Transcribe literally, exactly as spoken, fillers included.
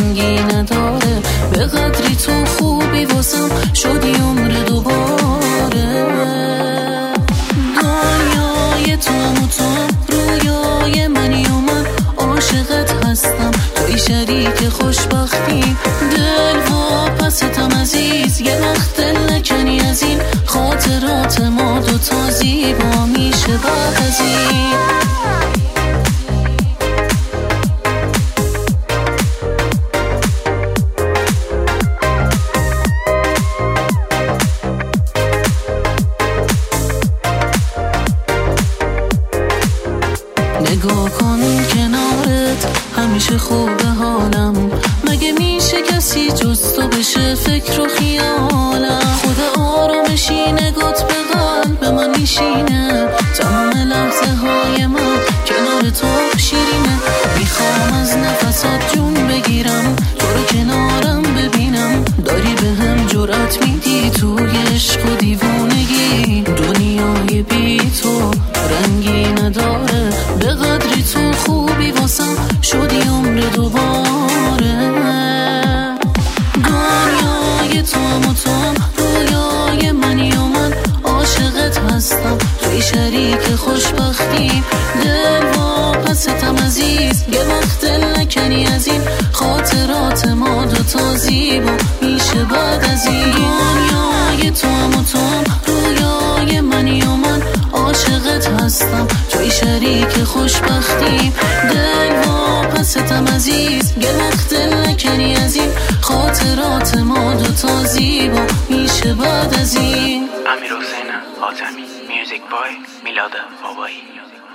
رنگی نداره، به قدری تو خوبی واسم شدی عمر دوباره. دنیای تو هم و تو هم رویای منی و من عاشقت هستم، توی شریک خوشبختی، دل واپستم عزیز، یه وقت دل نکنی از این خاطرات ما دوتا زیبا میشه بعد از این. نگاه کن کنارت همیشه خوبه حالم، مگه میشه کسی جز تو بشه فکر و خیالم؟ خدا آرامشی نگات به قلب من میشینه، تمام لحظه های من کنار تو شیرینه. میخوام از نفسات جون بگیرم، تو رو کنارم ببینم، داری به هم جرأت میدی توی عشق و دیوونگی. دنیای بی تو رنگی نداره، به قدری تو خوبی واسم شدی عمر دوباره. دنیای تو هم و تو هم رویای منی و من عاشقت هستم، توی شریک خوشبختی، دل واپستم عزیز، یه وقت دل نکنی از این خاطرات ما دوتا زیبا میشه بعد از این. دنیای تو هم و تو هم رویای منی و من عاشقت هستم، توی شریک خوشبختی، دل واپستم عزیز، یه وقت دل نکنی از این خاطرات ما دوتا زیبا میشه بعد از این. امیر حسین حاتمی، میوزیک بای میلاد بابایی.